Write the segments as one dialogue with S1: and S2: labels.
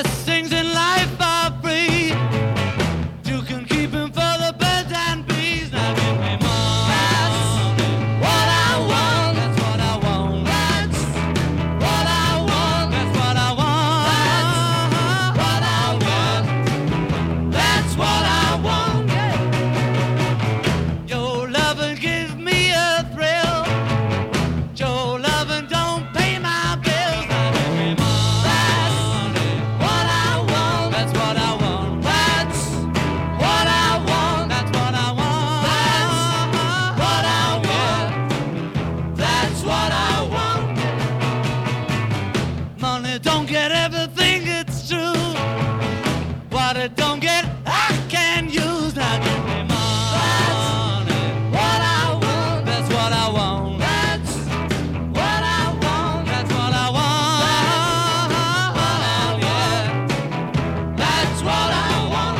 S1: best things in life are free. You can keep them for the birds and bees. Now give me more. That's what I want. That's what I want. That's what I want. That's what I want. That's what I want. Your loving gives me a thrill. Your loving don't pay my bills. Now give me more. That's what I want. That's what I want. That's what I want. That's what I want. That's what I want. That's what I want. Money don't get everything, it's true. What it don't get, I can use. Now give me money. What I want. That's what I want. That's what I want. That's what I want. That's what I want.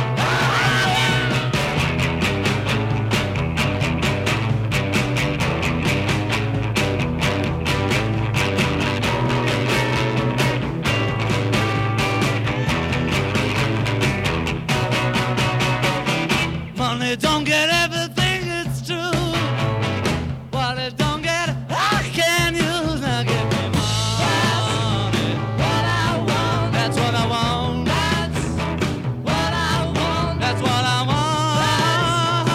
S1: Money don't get everything, it's true. What it don't get, I can use. Now give me money. What I want. That's what I want. That's what I want. That's what I want.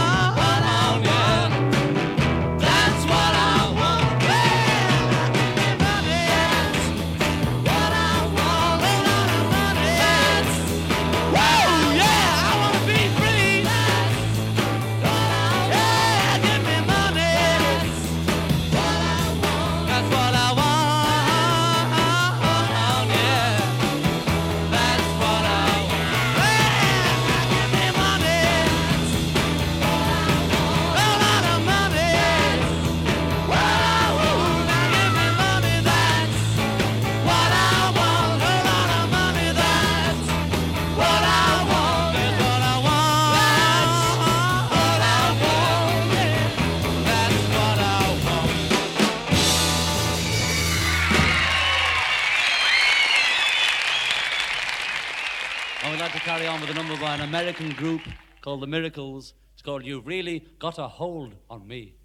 S1: That's what I want. Give me money. That's what I want. A lot of money. That's whoa, yeah, I wanna be free. Yeah, give me money. That's what I want. Yeah, that's what I want. Yeah, give me money. A lot of money. Whoa, now give me money. That's what I want. A lot of money. That's what I want. That's what I want. That's what I want. That's what I want. I would like to carry on with a number by an American group called The Miracles. It's called You've Really Got a Hold on Me.